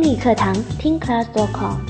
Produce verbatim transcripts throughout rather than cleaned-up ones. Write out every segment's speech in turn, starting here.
英语课堂听 class dot com。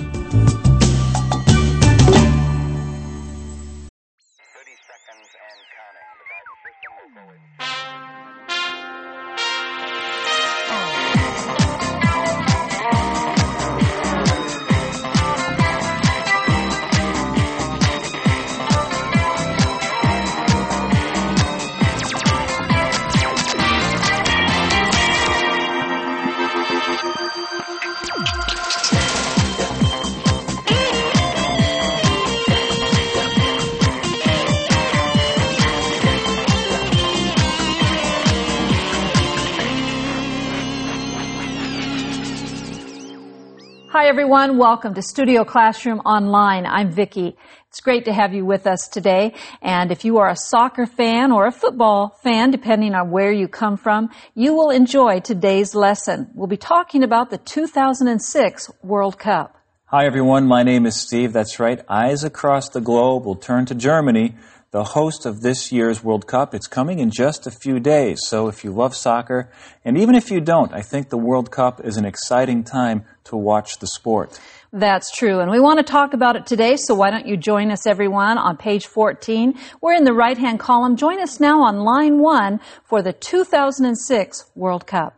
Hi everyone, welcome to Studio Classroom Online. I'm Vicki. It's great to have you with us today. And if you are a soccer fan or a football fan, depending on where you come from, you will enjoy today's lesson. We'll be talking about the two thousand six World Cup. Hi everyone, my name is Steve. That's right. Eyes across the globe will turn to Germany, the host of this year's World Cup. It's coming in just a few days. So if you love soccer, and even if you don't, I think the World Cup is an exciting time to watch the sport. That's true, and we want to talk about it today, so why don't you join us, everyone, on page fourteen. We're in the right-hand column. Join us now on line one for the two thousand six World Cup.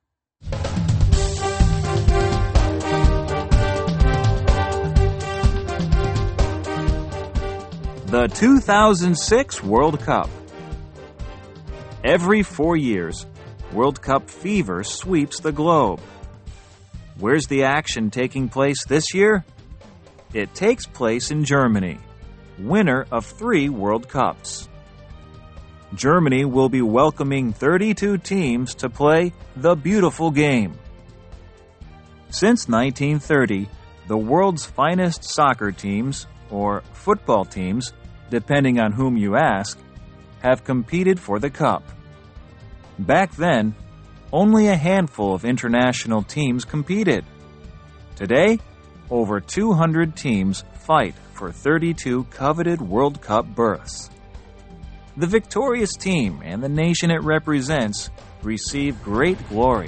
The two thousand six World Cup. Every four years, World Cup fever sweeps the globe. Where's the action taking place this year? It takes place in Germany, winner of three World Cups. Germany will be welcoming thirty-two teams to play the beautiful game. Since nineteen thirty, the world's finest soccer teams, or football teams, depending on whom you ask, have competed for the cup. Back then, only a handful of international teams competed. Today, over two hundred teams fight for thirty-two coveted World Cup berths. The victorious team and the nation it represents receive great glory.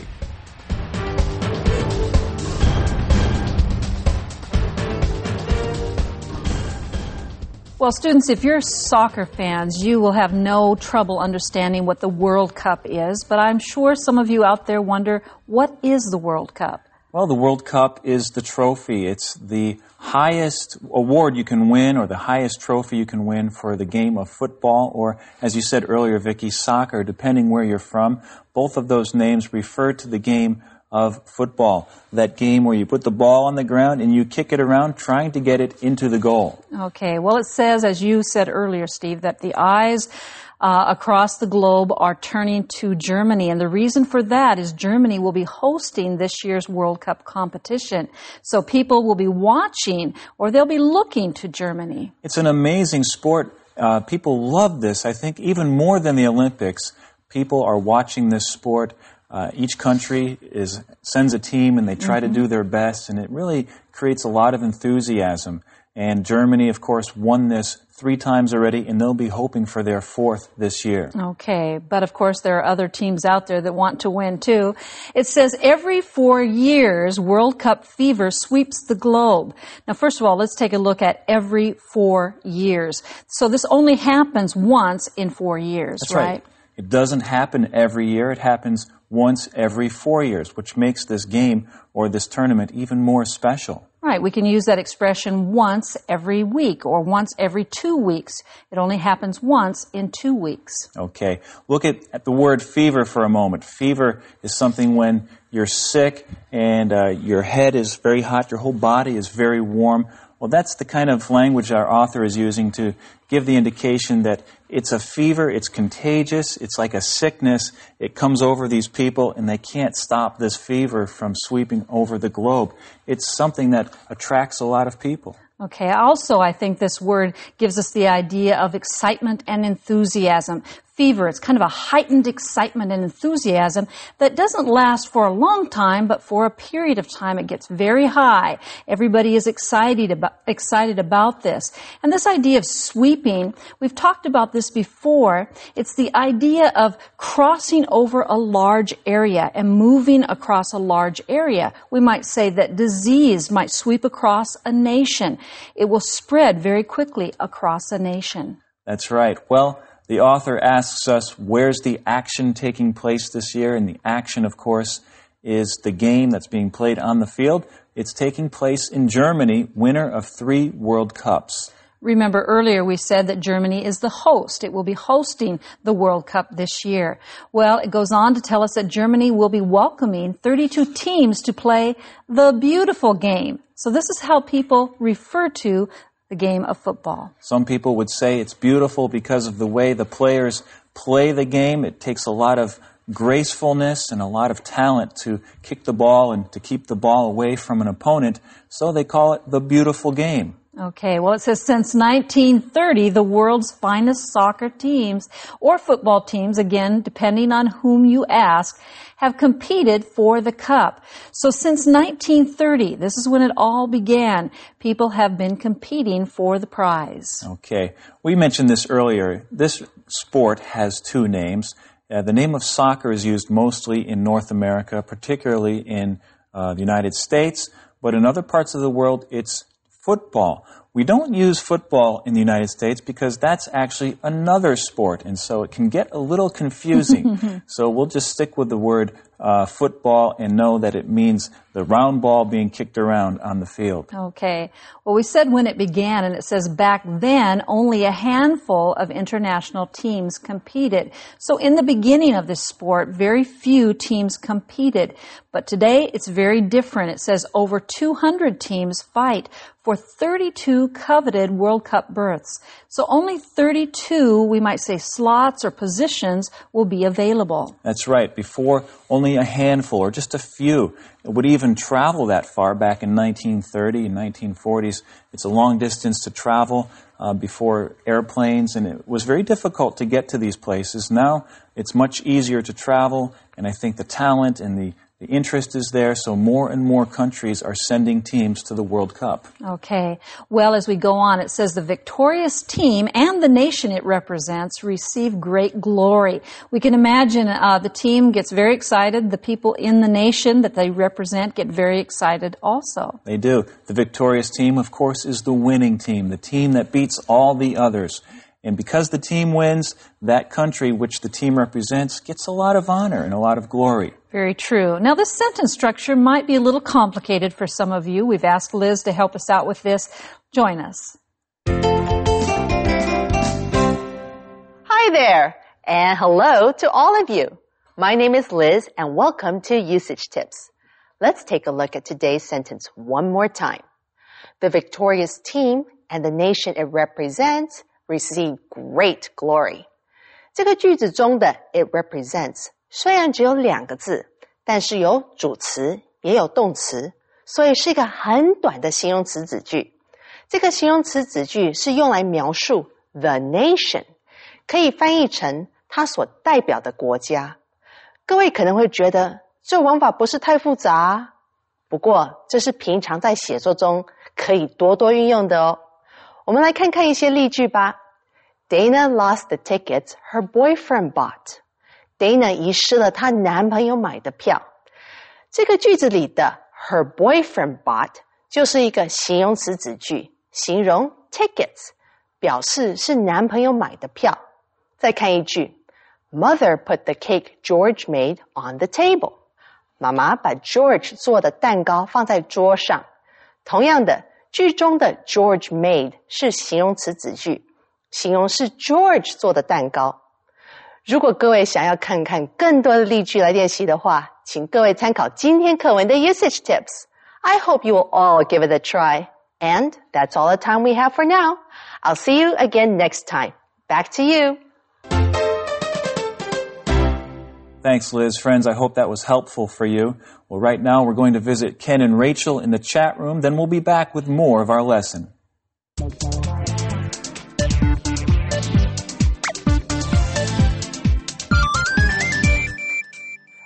Well, students, if you're soccer fans, you will have no trouble understanding what the World Cup is, but I'm sure some of you out there wonder, what is the World Cup? Well, the World Cup is the trophy. It's the highest award you can win, or the highest trophy you can win for the game of football, or, as you said earlier, Vicki, soccer, depending where you're from. Both of those names refer to the game of football, that game where you put the ball on the ground and you kick it around trying to get it into the goal. Okay, well, it says, as you said earlier, Steve, that the eyes uh, across the globe are turning to Germany, and the reason for that is Germany will be hosting this year's World Cup competition. So people will be watching, or they'll be looking to Germany. It's an amazing sport. Uh, people love this. I think even more than the Olympics, people are watching this sport. Uh, each country is sends a team and they try mm-hmm. to do their best, and it really creates a lot of enthusiasm. And Germany, of course, won this three times already, and they'll be hoping for their fourth this year. Okay, but of course there are other teams out there that want to win too. It says every four years, World Cup fever sweeps the globe. Now, first of all, let's take a look at every four years. So this only happens once in four years, That's right? right. It doesn't happen every year. It happens once every four years, which makes this game or this tournament even more special. Right. We can use that expression once every week or once every two weeks. It only happens once in two weeks. Okay. Look at, at the word fever for a moment. Fever is something when you're sick and uh, your head is very hot, your whole body is very warm. Well, that's the kind of language our author is using to give the indication that it's a fever, it's contagious, it's like a sickness. It comes over these people and they can't stop this fever from sweeping over the globe. It's something that attracts a lot of people. Okay, also I think this word gives us the idea of excitement and enthusiasm. fever. It's kind of a heightened excitement and enthusiasm that doesn't last for a long time, but for a period of time it gets very high. Everybody is excited about, excited about this. And this idea of sweeping, we've talked about this before. It's the idea of crossing over a large area and moving across a large area. We might say that disease might sweep across a nation. It will spread very quickly across a nation. That's right. Well, the author asks us, where's the action taking place this year? And the action, of course, is the game that's being played on the field. It's taking place in Germany, winner of three World Cups. Remember earlier we said that Germany is the host. It will be hosting the World Cup this year. Well, it goes on to tell us that Germany will be welcoming thirty-two teams to play the beautiful game. So this is how people refer to the game of football. Some people would say it's beautiful because of the way the players play the game. It takes a lot of gracefulness and a lot of talent to kick the ball and to keep the ball away from an opponent. So they call it the beautiful game. Okay, well, it says since nineteen thirty, the world's finest soccer teams or football teams, again, depending on whom you ask, have competed for the cup. So since nineteen thirty, this is when it all began, people have been competing for the prize. Okay, we mentioned this earlier. This sport has two names. Uh, the name of soccer is used mostly in North America, particularly in uh, the United States, but in other parts of the world, it's football. We don't use football in the United States because that's actually another sport, and so it can get a little confusing. So we'll just stick with the word uh, football and know that it means the round ball being kicked around on the field. Okay. Well, we said when it began, and it says back then only a handful of international teams competed. So in the beginning of this sport, very few teams competed. But today it's very different. It says over two hundred teams fight for thirty-two coveted World Cup berths. So only thirty-two, we might say, slots or positions will be available. That's right. Before, only a handful or just a few would even travel that far back in nineteen thirty and nineteen forties. It's a long distance to travel uh, before airplanes, and it was very difficult to get to these places. Now it's much easier to travel, and I think the talent and the The interest is there, so more and more countries are sending teams to the World Cup. Okay. Well, as we go on, it says the victorious team and the nation it represents receive great glory. We can imagine uh, the team gets very excited. The people in the nation that they represent get very excited also. They do. The victorious team, of course, is the winning team, the team that beats all the others. And because the team wins, that country which the team represents gets a lot of honor and a lot of glory. Very true. Now, this sentence structure might be a little complicated for some of you. We've asked Liz to help us out with this. Join us. Hi there, and hello to all of you. My name is Liz, and welcome to Usage Tips. Let's take a look at today's sentence one more time. The victorious team and the nation it represents receive great glory. 这个句子中的 it represents 虽然只有两个字，但是有主词也有动词，所以是一个很短的形容词子句。这个形容词子句是用来描述 the nation， 可以翻译成它所代表的国家。各位可能会觉得这玩法不是太复杂，不过这是平常在写作中可以多多运用的哦。我们来看看一些例句吧。Dana lost the tickets her boyfriend bought. Dana 遗失了她男朋友买的票。这个句子里的 her boyfriend bought 就是一个形容词子句，形容 tickets， 表示是男朋友买的票。再看一句 Mother put the cake George made on the table. 妈妈把 George 做的蛋糕放在桌上。同样的，句中的 George made 是形容词子句，形容是 George 做的蛋糕。如果各位想要看看更多的例句来练习的话，请各位参考今天课文的 usage tips. I hope you will all give it a try. And that's all the time we have for now. I'll see you again next time. Back to you. Thanks, Liz. Friends, I hope that was helpful for you. Well, right now we're going to visit Ken and Rachel in the chat room. Then we'll be back with more of our lesson.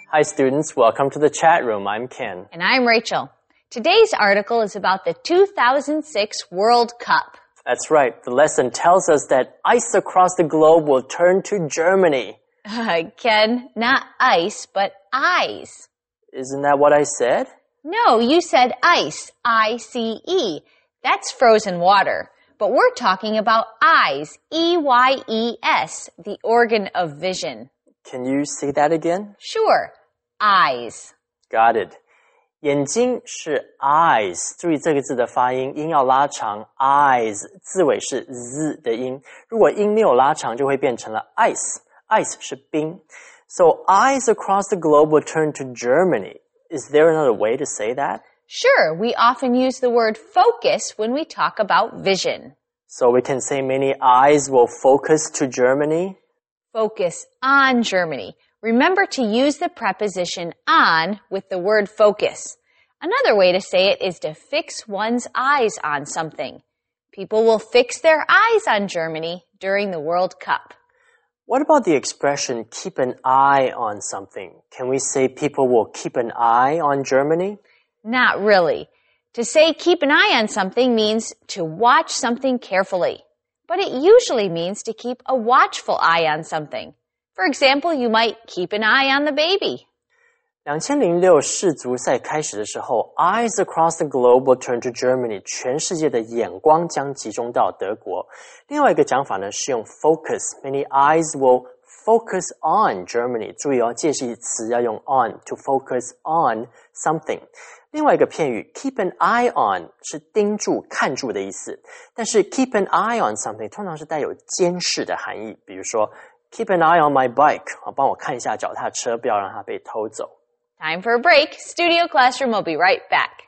Hi students, welcome to the chat room. I'm Ken. And I'm Rachel. Today's article is about the two thousand six World Cup. That's right. The lesson tells us that ice across the globe will turn to Germany. Uh, Ken, not ice, but eyes. Isn't that what I said? No, you said ice, I C E. That's frozen water. But we're talking about eyes, E Y E S, the organ of vision. Can you say that again? Sure, eyes. Got it. 眼睛是 eyes， 注意这个字的发音，音要拉长 eyes， 字尾是 z 的音。如果音没有拉长，就会变成了 ice。ice 是冰。So eyes across the globe will turn to Germany. Is there another way to say that? Sure, we often use the word focus when we talk about vision. So we can say many eyes will focus to Germany? Focus on Germany. Remember to use the preposition on with the word focus. Another way to say it is to fix one's eyes on something. People will fix their eyes on Germany during the World Cup. What about the expression keep an eye on something? Can we say people will keep an eye on Germany? Not really. To say keep an eye on something means to watch something carefully. But it usually means to keep a watchful eye on something. For example, you might keep an eye on the baby. 二零零六世足赛开始的时候 Eyes across the globe will turn to Germany. 全世界的眼光将集中到德国。另外一个讲法呢是用 focus. Many eyes will focus on Germany. 注意哦，介系词要用 on to focus on something. 另外一个片语 keep an eye on 是盯住、看住的意思。但是 keep an eye on something 通常是带有监视的含义。比如说 keep an eye on my bike. 帮我看一下脚踏车，不要让它被偷走。 Time for a break. Studio Classroom will be right back.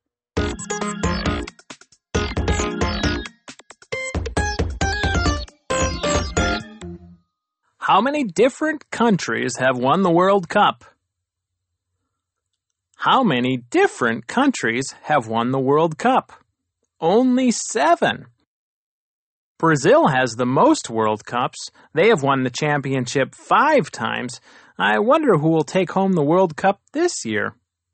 How many different countries have won the World Cup? How many different countries have won the World Cup? Only seven. Brazil has the most World Cups. They have won the championship five times. I wonder who will take home the World Cup this year.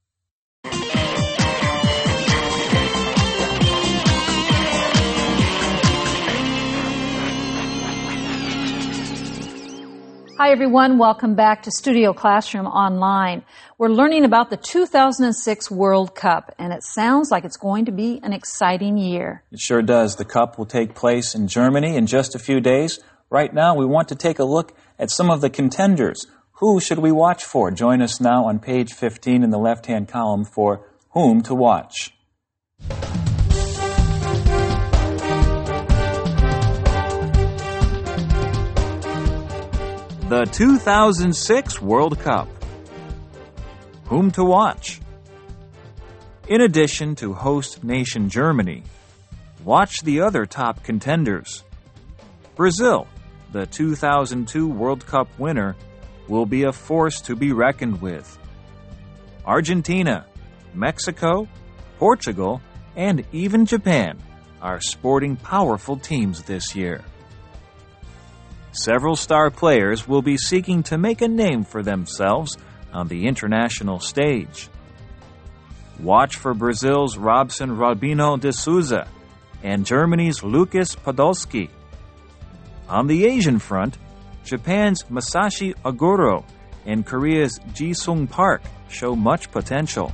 Hi everyone, welcome back to Studio Classroom Online. We're learning about the two thousand six World Cup, and it sounds like it's going to be an exciting year. It sure does. The Cup will take place in Germany in just a few days. Right now, we want to take a look at some of the contenders. Who should we watch for? Join us now on page fifteen in the left-hand column for Whom to Watch. The two thousand six World Cup. Whom to watch? In addition to host nation Germany, watch the other top contenders. Brazil, the two thousand two World Cup winner, will be a force to be reckoned with. Argentina, Mexico, Portugal, and even Japan are sporting powerful teams this year. Several star players will be seeking to make a name for themselves on the international stage. Watch for Brazil's Robson Robinho de Souza and Germany's Lucas Podolski. On the Asian front, Japan's Masashi Oguro and Korea's Ji-sung Park show much potential.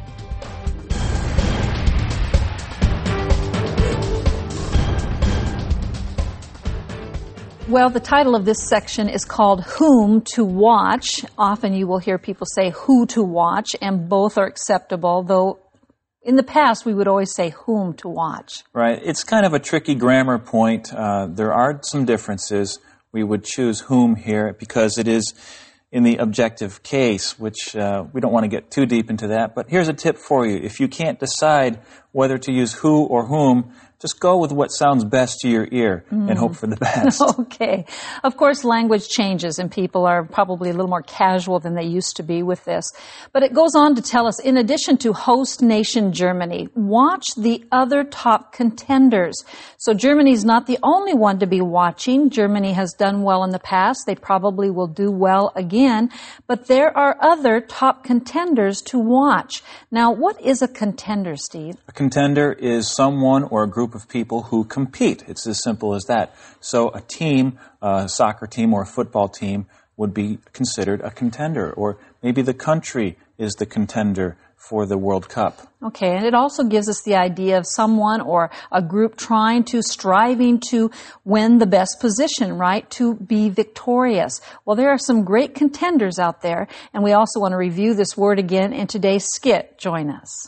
Well, the title of this section is called Whom to Watch. Often you will hear people say who to watch, and both are acceptable, though in the past we would always say whom to watch. Right. It's kind of a tricky grammar point. Uh, there are some differences. We would choose whom here because it is in the objective case, which uh, we don't want to get too deep into that. But here's a tip for you. If you can't decide whether to use who or whom, just go with what sounds best to your ear mm. and hope for the best. Okay. Of course, language changes and people are probably a little more casual than they used to be with this. But it goes on to tell us, in addition to host nation Germany, watch the other top contenders. So Germany's not the only one to be watching. Germany has done well in the past. They probably will do well again. But there are other top contenders to watch. Now, what is a contender, Steve? A contender is someone or a group of people who compete. It's as simple as that. So a team, a soccer team or a football team would be considered a contender, or maybe the country is the contender for the World Cup. Okay, and it also gives us the idea of someone or a group trying to, striving to win the best position, right? To be victorious. Well, there are some great contenders out there, and we also want to review this word again in today's skit. Join us.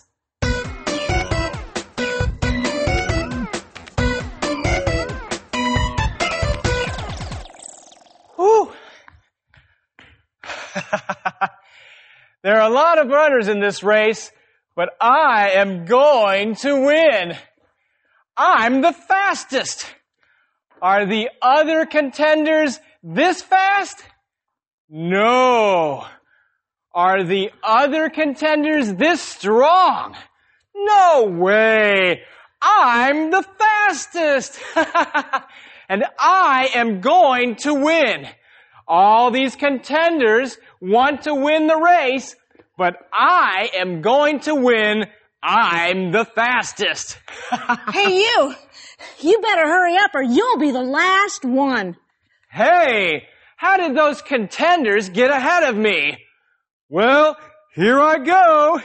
There are a lot of runners in this race, but I am going to win. I'm the fastest. Are the other contenders this fast? No. Are the other contenders this strong? No way. I'm the fastest. And I am going to win. All these contenders want to win the race, but I am going to win. I'm the fastest. Hey, you! You better hurry up or you'll be the last one. Hey, how did those contenders get ahead of me? Well, here I go.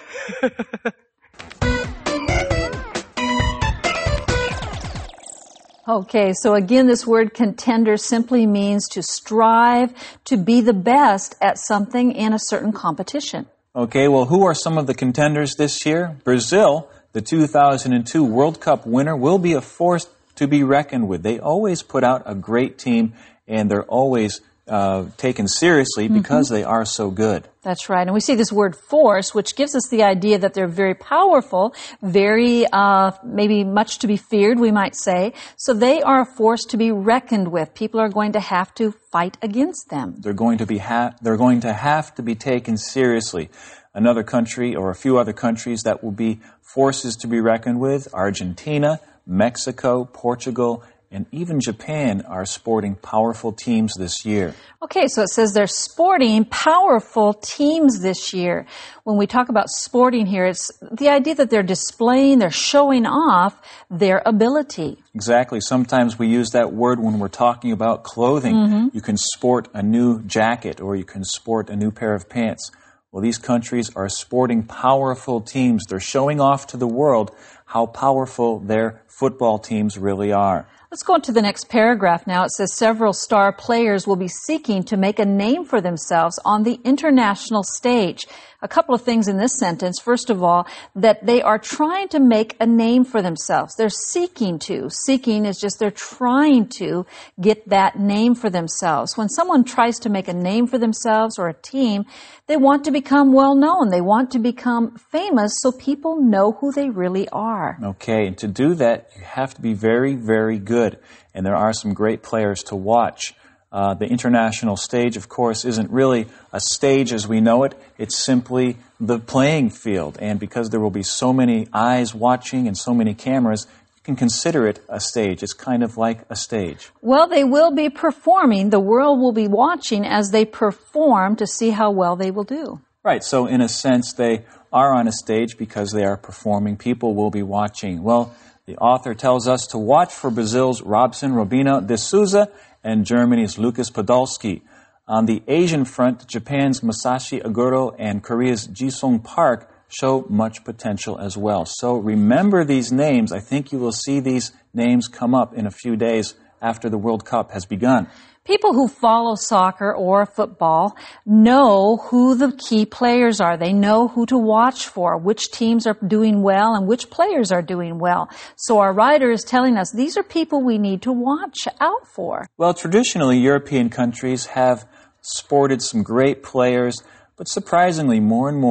Okay, so again, this word contender simply means to strive to be the best at something in a certain competition. Okay, well, who are some of the contenders this year? Brazil, the two thousand two World Cup winner, will be a force to be reckoned with. They always put out a great team, and they're always uh, taken seriously because mm-hmm. they are so good. That's right. And we see this word force, which gives us the idea that they're very powerful, very, uh, maybe much to be feared, we might say. So they are a force to be reckoned with. People are going to have to fight against them. They're going to be ha- they're going to have to be taken seriously. Another country or a few other countries that will be forces to be reckoned with, Argentina, Mexico, Portugal, and even Japan are sporting powerful teams this year. Okay, so it says they're sporting powerful teams this year. When we talk about sporting here, it's the idea that they're displaying, they're showing off their ability. Exactly. Sometimes we use that word when we're talking about clothing. Mm-hmm. You can sport a new jacket or you can sport a new pair of pants. Well, these countries are sporting powerful teams. They're showing off to the world how powerful their football teams really are. Let's go on to the next paragraph now. It says several star players will be seeking to make a name for themselves on the international stage. A couple of things in this sentence. First of all, that they are trying to make a name for themselves. They're seeking to. Seeking is just they're trying to get that name for themselves. When someone tries to make a name for themselves or a team, they want to become well known. They want to become famous so people know who they really are. Okay, and to do that, you have to be very, very good. And there are some great players to watch. Uh, the international stage, of course, isn't really a stage as we know it. It's simply the playing field. And because there will be so many eyes watching and so many cameras, you can consider it a stage. It's kind of like a stage. Well, they will be performing. The world will be watching as they perform to see how well they will do. Right. So in a sense, they are on a stage because they are performing. People will be watching. Well, the author tells us to watch for Brazil's Robson Robinho de Souza and Germany's Lucas Podolski. On the Asian front, Japan's Masashi Oguro and Korea's Ji-sung Park show much potential as well. So remember these names. I think you will see these names come up in a few days after the World Cup has begun. People who follow soccer or football know who the key players are. They know who to watch for, which teams are doing well and which players are doing well. So our writer is telling us these are people we need to watch out for. Well, traditionally, European countries have sported some great players, but surprisingly, more and more,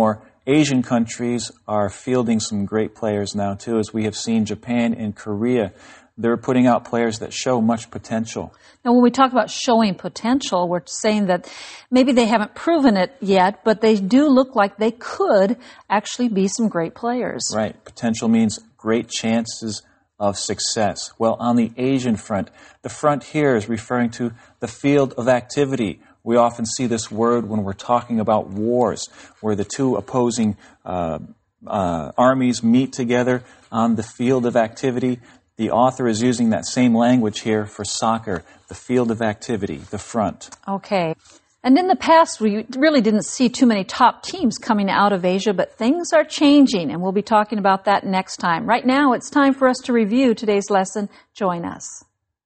Asian countries are fielding some great players now, too, as we have seen Japan and Korea. They're putting out players that show much potential. Now, when we talk about showing potential, we're saying that maybe they haven't proven it yet, but they do look like they could actually be some great players. Right. Potential means great chances of success. Well, on the Asian front, the front here is referring to the field of activity. We often see this word when we're talking about wars, where the two opposing uh, uh, armies meet together on the field of activity. The author is using that same language here for soccer, the field of activity, the front. Okay. And in the past, we really didn't see too many top teams coming out of Asia, but things are changing, and we'll be talking about that next time. Right now, it's time for us to review today's lesson. Join us.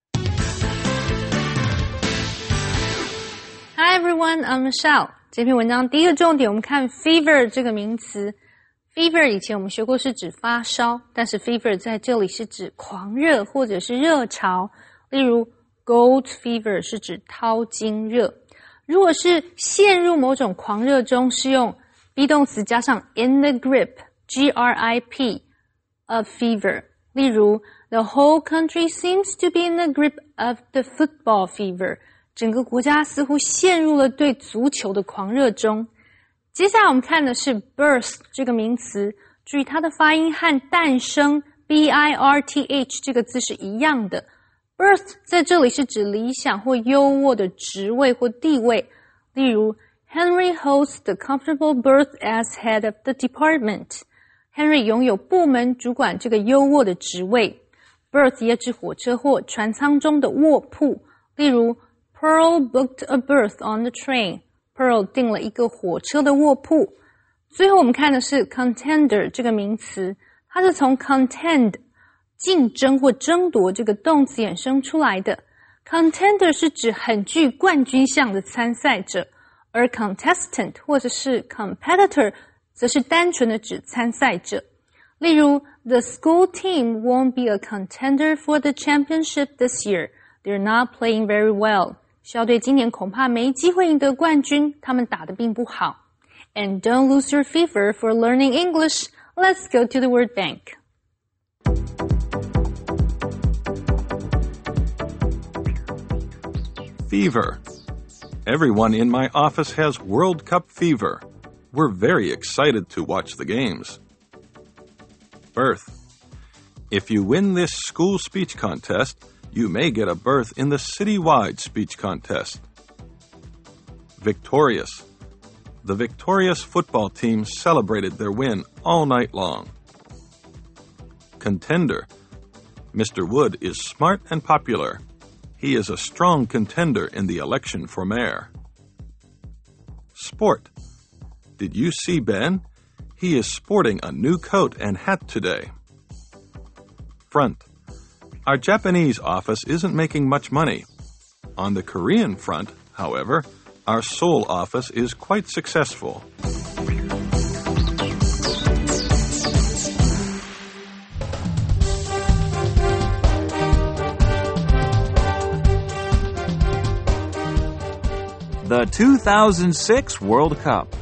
Hi everyone, I'm Michelle. 这篇文章第一个重点，我们看 fever 这个名词。fever 以前我们学过是指发烧，但是 fever 在这里是指狂热或者是热潮。例如 gold fever 是指淘金热。如果是陷入某种狂热中，是用 be 动词加上 in the grip, G R I P, of fever。例如 the whole country seems to be in the grip of the football fever。整个国家似乎陷入了对足球的狂热中。接下来我们看的是 birth 这个名词，注意它的发音和诞生 B I R T H 这个字是一样的。birth 在这里是指理想或优渥的职位或地位，例如 Henry holds the comfortable berth as head of the department。 Henry 拥有部门主管这个优渥的职位。 berth 也指火车或船舱中的卧铺，例如Pearl booked a berth on the train. Pearl 订了一个火车的卧铺。最后我们看的是 contender 这个名词，它是从 contend 竞争或争夺这个动词衍生出来的。contender 是指很具冠军相的参赛者，而 contestant 或者是 competitor 则是单纯的指参赛者。例如 The school team won't be a contender for the championship this year. They're not playing very well. 校队今年恐怕没机会赢得冠军，他们打得并不好。And don't lose your fever for learning English. Let's go to the word bank. Fever. Everyone in my office has World Cup fever. We're very excited to watch the games. Berth. If you win this school speech contest, you may get a berth in the citywide speech contest. Victorious. The victorious football team celebrated their win all night long. Contender. Mister Wood is smart and popular. He is a strong contender in the election for mayor. Sport. Did you see Ben? He is sporting a new coat and hat today. Front. Our Japanese office isn't making much money. On the Korean front, however, our Seoul office is quite successful. The two thousand six World Cup.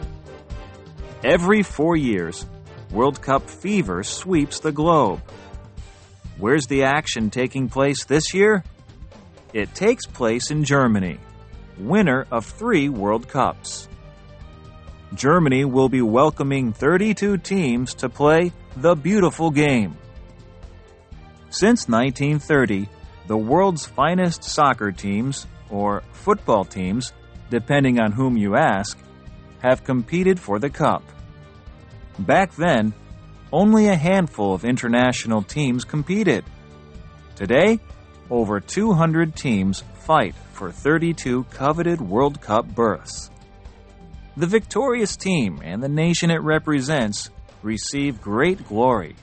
Every four years, World Cup fever sweeps the globe. Where's the action taking place this year? It takes place in Germany, winner of three World Cups. Germany will be welcoming thirty-two teams to play the beautiful game. Since nineteen thirty, the world's finest soccer teams, or football teams, depending on whom you ask, have competed for the cup. Back then, only a handful of international teams competed. Today, over two hundred teams fight for thirty-two coveted World Cup berths. The victorious team and the nation it represents receive great glory.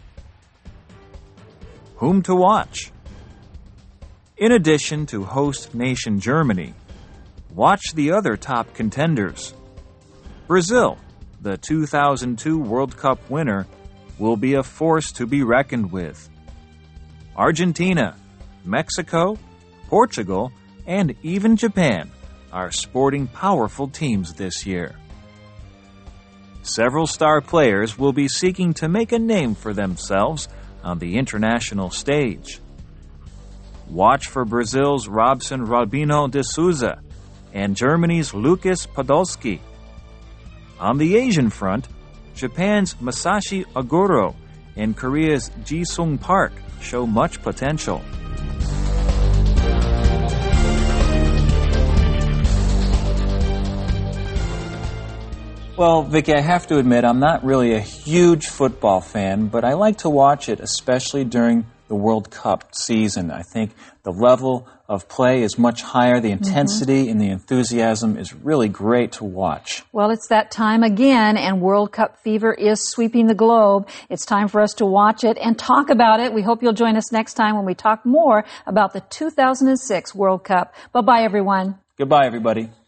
Whom to watch? In addition to host nation Germany, watch the other top contenders. Brazil, the two thousand two World Cup winner, will be a force to be reckoned with. Argentina, Mexico, Portugal, and even Japan are sporting powerful teams this year. Several star players will be seeking to make a name for themselves on the international stage. Watch for Brazil's Robson Robinho de Souza and Germany's Lucas Podolski. On the Asian front, Japan's Masashi Oguro and Korea's Ji-sung Park show much potential. Well, Vicky, I have to admit I'm not really a huge football fan, but I like to watch it, especially during the World Cup season. I think the level of play is much higher. The intensity mm-hmm. and the enthusiasm is really great to watch. Well, it's that time again, and World Cup fever is sweeping the globe. It's time for us to watch it and talk about it. We hope you'll join us next time when we talk more about the two thousand six World Cup. Bye-bye, everyone. Goodbye, everybody.